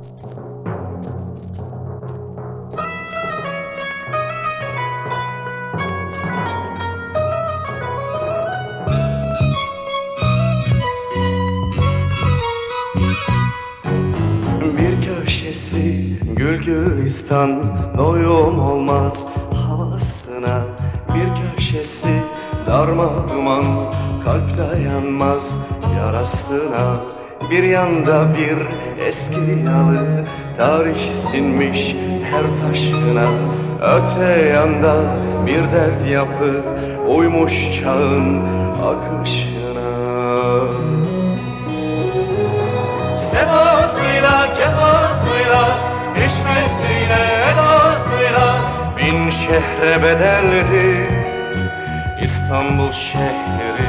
Bir köşesi gül gülistan, doyum olmaz havasına. Bir köşesi darmaduman, kalp dayanmaz yarasına. Bir yanda bir eski yalı, tarih sinmiş her taşına. Öte yanda bir dev yapı, uymuş çağın akışına. Sevasıyla, cefasıyla, içmesiyle, edasıyla bin şehre bedeldi İstanbul şehri.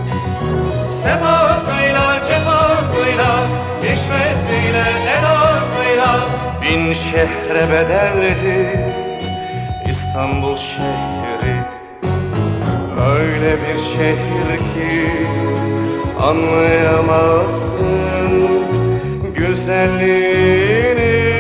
Sevasıyla, cefasıyla, içmesiyle, edasıyla bin şehre bedeldi İstanbul şehri. Öyle bir şehir ki anlayamazsın, güzelliğini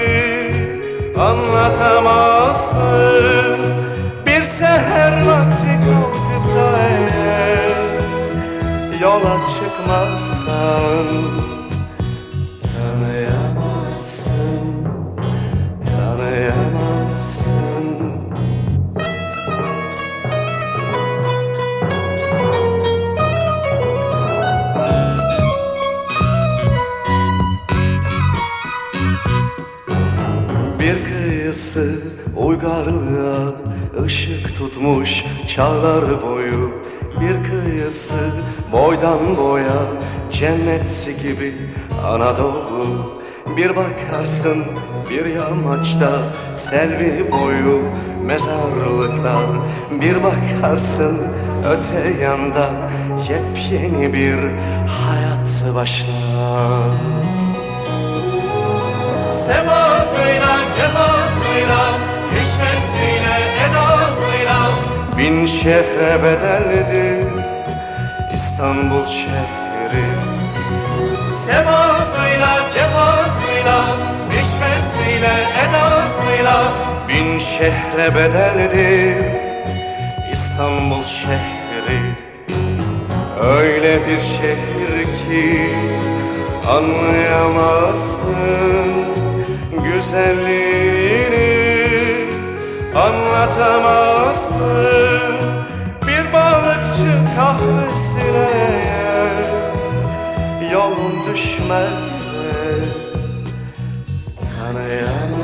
anlatamazsın. Bir seher vakti kalkıp da eğer yola çıkmazsan tanıyamazsın, tanıyamazsın. Bir kıyısı uygarlığa ışık tutmuş çağlar boyu. Bir kıyısı boydan boya cennet gibi Anadolu. Bir bakarsın bir yamaçta selvi boyu mezarlıklar. Bir bakarsın öte yanda yepyeni bir hayat başlar. Sevasıyla, cefasıyla, içmesiyle, edasıyla bin şehre bedeldi İstanbul şehri. Sevasıyla, cefasıyla, içmesiyle, edasıyla bin şehre bedeldi İstanbul şehri. Öyle bir şehir ki anlayamazsın, güzelliğini anlatamazsın. Bir balıkçı kahvesine yolun düşmezse tanıyamazsın.